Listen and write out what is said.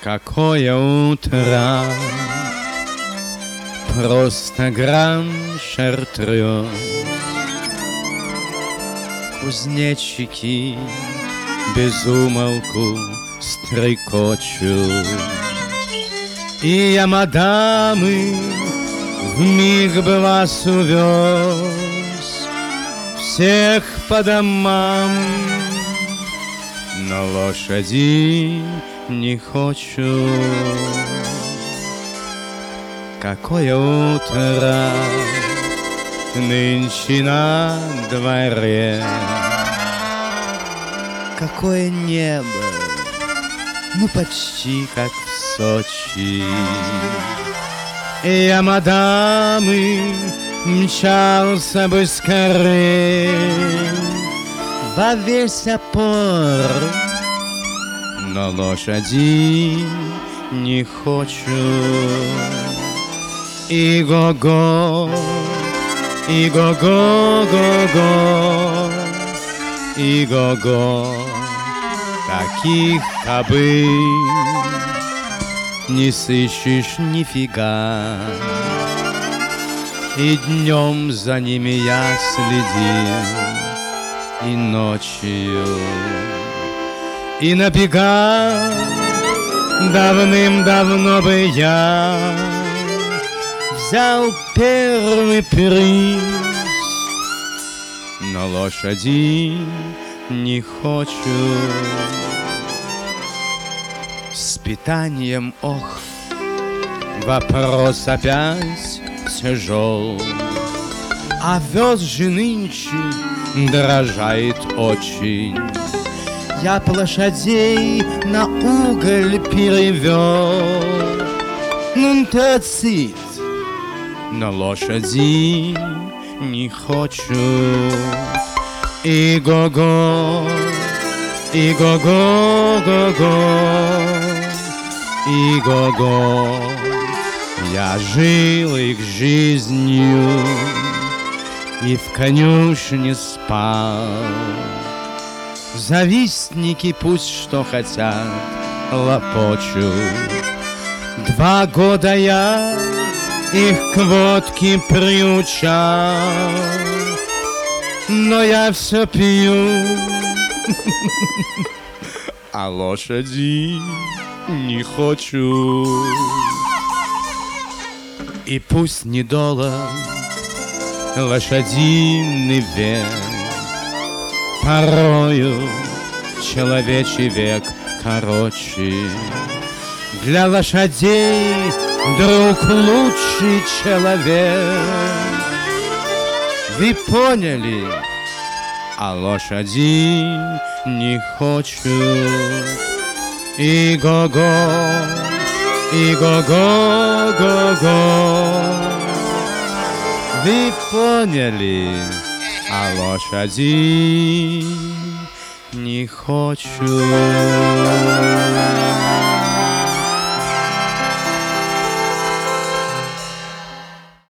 Какое утро, просто гран шартрёз. Кузнечики без умолку стрекочут, и я, мадамы, вмиг бы вас увез всех по домам, но лошади не хочу. Какое утро нынче на дворе, какое небо, ну почти как в Сочи. И я, мадамы, мчался бы скорей во весь опор, но лошади не хочу. И го-го, и го-го-го-го, и го-го, таких кобыл не сыщешь нифига. И днем за ними я следил, и ночью, и на бегах давным-давно бы я взял первый приз, но лошади не хочу. С питанием, ох, вопрос опять тяжел, а овес же нынче дорожает очень. Я б лошадей на уголь перевел, нунтацит, но лошади не хочу. И го-го, и го-го-го-го, и го-го, я жил их жизнью и в конюшне спал. Завистники пусть что хотят лопочут. 2 года я их к водке приучал, но я все пью, а лошади не хочу. И пусть недолг лошадиный век, порою человечий век короче. Для лошадей друг лучший человек. Вы поняли? А лошади не хочу. И го-го, и го-го-го-го. Вы поняли? А лошади не хочу.